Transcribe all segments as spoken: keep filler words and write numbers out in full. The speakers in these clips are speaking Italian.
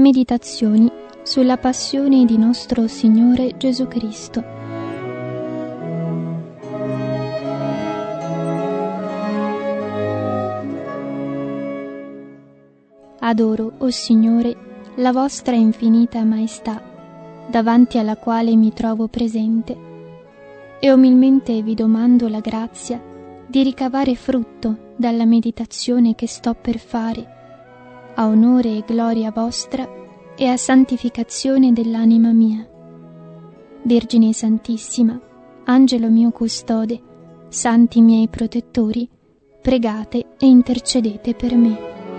Meditazioni sulla passione di nostro Signore Gesù Cristo. Adoro, o Signore, la vostra infinita maestà, davanti alla quale mi trovo presente, e umilmente vi domando la grazia di ricavare frutto dalla meditazione che sto per fare, a onore e gloria vostra e a santificazione dell'anima mia. Vergine Santissima, Angelo mio custode, santi miei protettori, pregate e intercedete per me.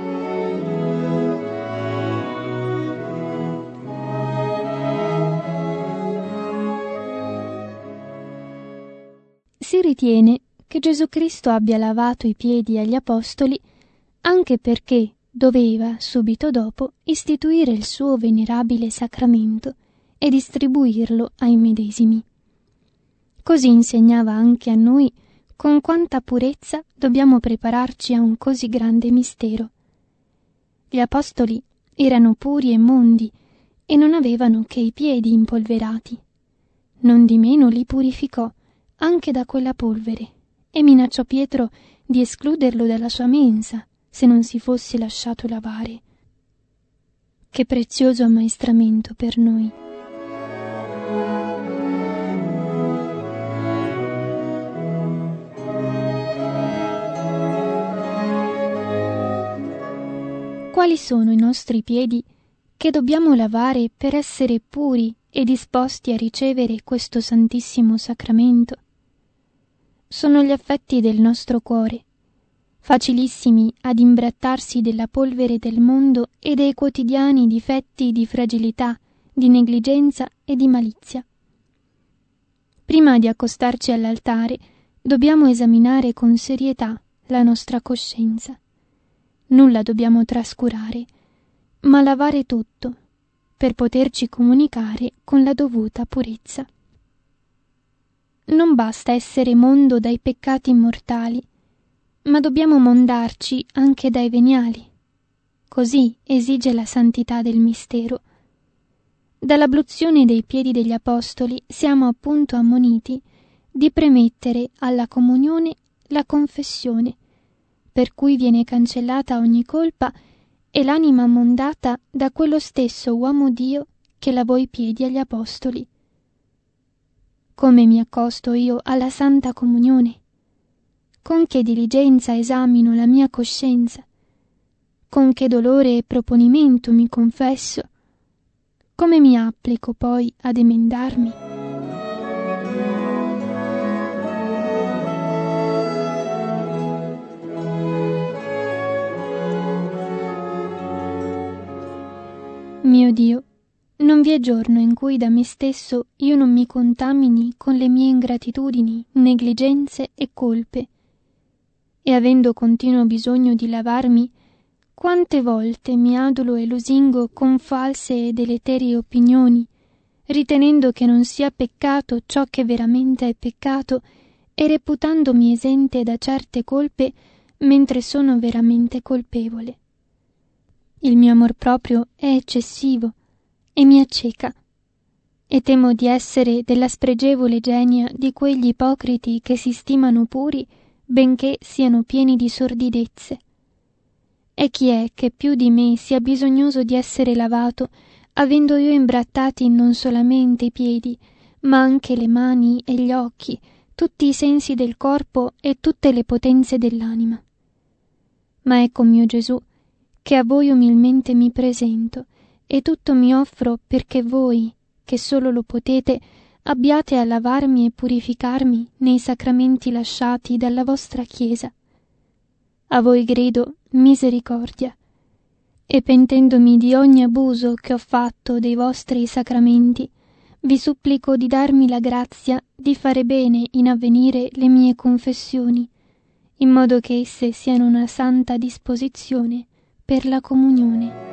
Si ritiene che Gesù Cristo abbia lavato i piedi agli apostoli anche perché doveva, subito dopo, istituire il suo venerabile sacramento e distribuirlo ai medesimi. Così insegnava anche a noi con quanta purezza dobbiamo prepararci a un così grande mistero. Gli apostoli erano puri e mondi e non avevano che i piedi impolverati. Nondimeno li purificò anche da quella polvere e minacciò Pietro di escluderlo dalla sua mensa se non si fosse lasciato lavare. Che prezioso ammaestramento per noi! Quali sono i nostri piedi che dobbiamo lavare per essere puri e disposti a ricevere questo santissimo sacramento? Sono gli affetti del nostro cuore, facilissimi ad imbrattarsi della polvere del mondo e dei quotidiani difetti di fragilità, di negligenza e di malizia. Prima di accostarci all'altare, dobbiamo esaminare con serietà la nostra coscienza. Nulla dobbiamo trascurare, ma lavare tutto, per poterci comunicare con la dovuta purezza. Non basta essere mondo dai peccati mortali, ma dobbiamo mondarci anche dai veniali. Così esige la santità del mistero. Dall'abluzione dei piedi degli apostoli siamo appunto ammoniti di premettere alla comunione la confessione, per cui viene cancellata ogni colpa e l'anima mondata da quello stesso uomo Dio che lavò i piedi agli apostoli. Come mi accosto io alla Santa Comunione? Con che diligenza esamino la mia coscienza? Con che dolore e proponimento mi confesso? Come mi applico poi ad emendarmi? Mio Dio, non vi è giorno in cui da me stesso io non mi contamini con le mie ingratitudini, negligenze e colpe. E avendo continuo bisogno di lavarmi, quante volte mi adulo e lusingo con false e deleterie opinioni, ritenendo che non sia peccato ciò che veramente è peccato e reputandomi esente da certe colpe mentre sono veramente colpevole. Il mio amor proprio è eccessivo e mi acceca, e temo di essere della spregevole genia di quegli ipocriti che si stimano puri benché siano pieni di sordidezze. E chi è che più di me sia bisognoso di essere lavato, avendo io imbrattati non solamente i piedi, ma anche le mani e gli occhi, tutti i sensi del corpo e tutte le potenze dell'anima? Ma ecco mio Gesù, che a voi umilmente mi presento, e tutto mi offro perché voi, che solo lo potete, abbiate a lavarmi e purificarmi nei sacramenti lasciati dalla vostra Chiesa. A voi grido misericordia, e pentendomi di ogni abuso che ho fatto dei vostri sacramenti, vi supplico di darmi la grazia di fare bene in avvenire le mie confessioni, in modo che esse siano una santa disposizione per la comunione.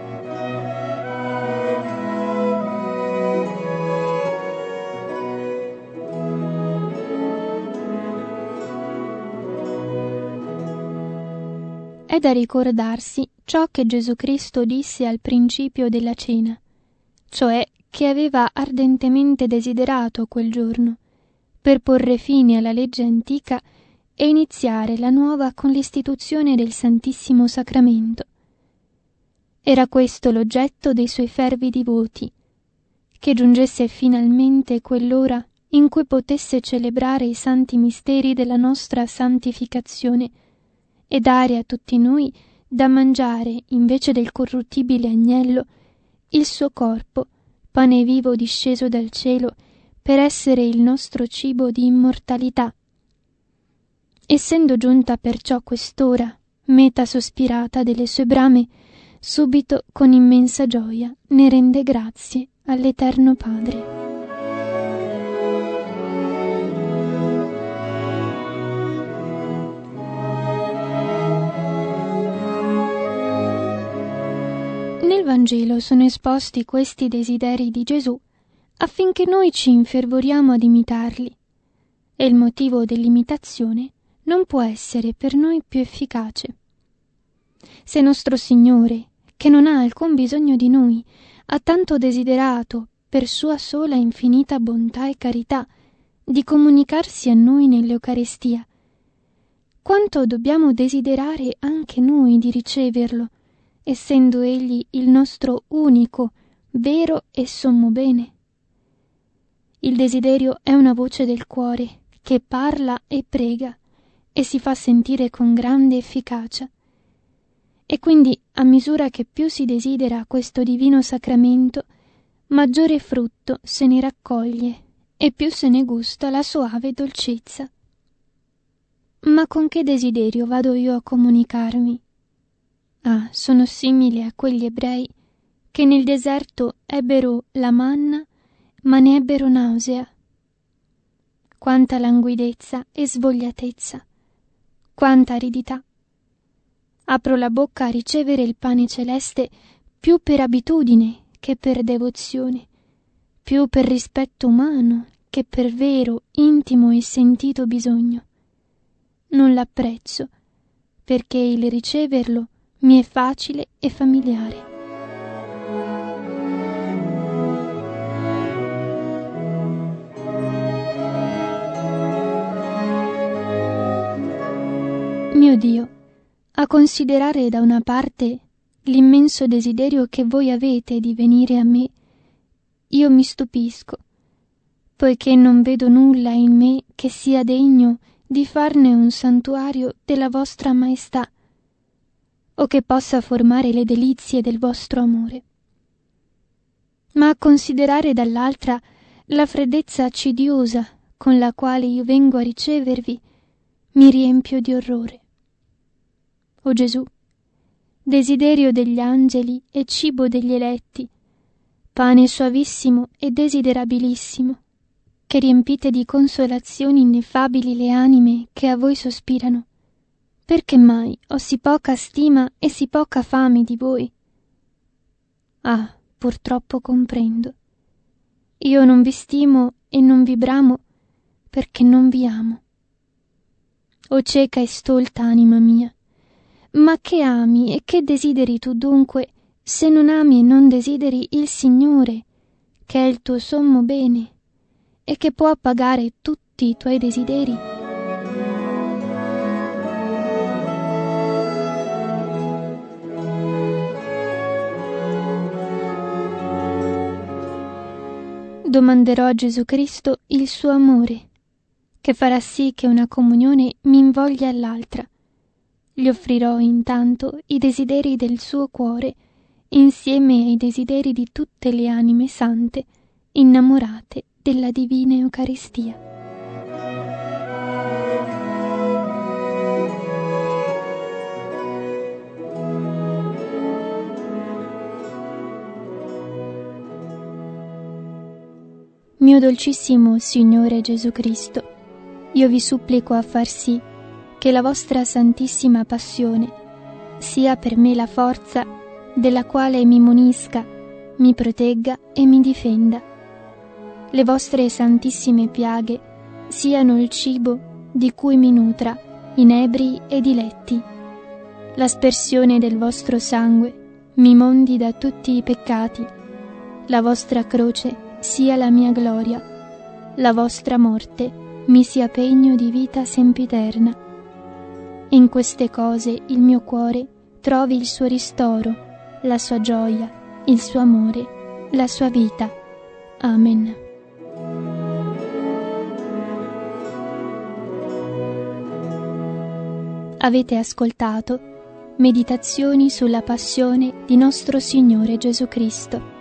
È da ricordarsi ciò che Gesù Cristo disse al principio della cena, cioè che aveva ardentemente desiderato quel giorno, per porre fine alla legge antica e iniziare la nuova con l'istituzione del Santissimo Sacramento. Era questo l'oggetto dei suoi fervidi voti, che giungesse finalmente quell'ora in cui potesse celebrare i santi misteri della nostra santificazione e dare a tutti noi da mangiare, invece del corruttibile agnello, il suo corpo, pane vivo disceso dal cielo, per essere il nostro cibo di immortalità. Essendo giunta perciò quest'ora, meta sospirata delle sue brame, subito con immensa gioia ne rende grazie all'Eterno Padre. Nel Vangelo sono esposti questi desideri di Gesù affinché noi ci infervoriamo ad imitarli, e il motivo dell'imitazione non può essere per noi più efficace. Se nostro Signore, che non ha alcun bisogno di noi, ha tanto desiderato, per sua sola infinita bontà e carità, di comunicarsi a noi nell'Eucaristia, quanto dobbiamo desiderare anche noi di riceverlo, essendo Egli il nostro unico, vero e sommo bene. Il desiderio è una voce del cuore che parla e prega e si fa sentire con grande efficacia. E quindi, a misura che più si desidera questo divino sacramento, maggiore frutto se ne raccoglie e più se ne gusta la soave dolcezza. Ma con che desiderio vado io a comunicarmi? Ah, sono simile a quegli ebrei che nel deserto ebbero la manna, ma ne ebbero nausea. Quanta languidezza e svogliatezza, quanta aridità. Apro la bocca a ricevere il pane celeste più per abitudine che per devozione, più per rispetto umano che per vero, intimo e sentito bisogno. Non l'apprezzo, perché il riceverlo mi è facile e familiare. Mio Dio, a considerare da una parte l'immenso desiderio che voi avete di venire a me, io mi stupisco, poiché non vedo nulla in me che sia degno di farne un santuario della vostra maestà, o che possa formare le delizie del vostro amore. Ma a considerare dall'altra la freddezza accidiosa con la quale io vengo a ricevervi, mi riempio di orrore. O Gesù, desiderio degli angeli e cibo degli eletti, pane suavissimo e desiderabilissimo, che riempite di consolazioni ineffabili le anime che a voi sospirano, perché mai ho sì poca stima e sì poca fame di voi? Ah, purtroppo comprendo. Io non vi stimo e non vi bramo perché non vi amo. O cieca e stolta anima mia, ma che ami e che desideri tu dunque, se non ami e non desideri il Signore, che è il tuo sommo bene e che può appagare tutti i tuoi desideri? Domanderò a Gesù Cristo il suo amore, che farà sì che una comunione mi invoglia all'altra. Gli offrirò intanto i desideri del suo cuore, insieme ai desideri di tutte le anime sante, innamorate della divina Eucaristia. Mio dolcissimo Signore Gesù Cristo, io vi supplico a far sì che la vostra santissima passione sia per me la forza della quale mi munisca, mi protegga e mi difenda. Le vostre santissime piaghe siano il cibo di cui mi nutra, inebri e diletti. l'aspersione del vostro sangue mi mondi da tutti i peccati, la vostra croce sia la mia gloria, la vostra morte mi sia pegno di vita sempiterna. In queste cose il mio cuore trovi il suo ristoro, la sua gioia, il suo amore, la sua vita. Amen. Avete ascoltato Meditazioni sulla passione di nostro Signore Gesù Cristo.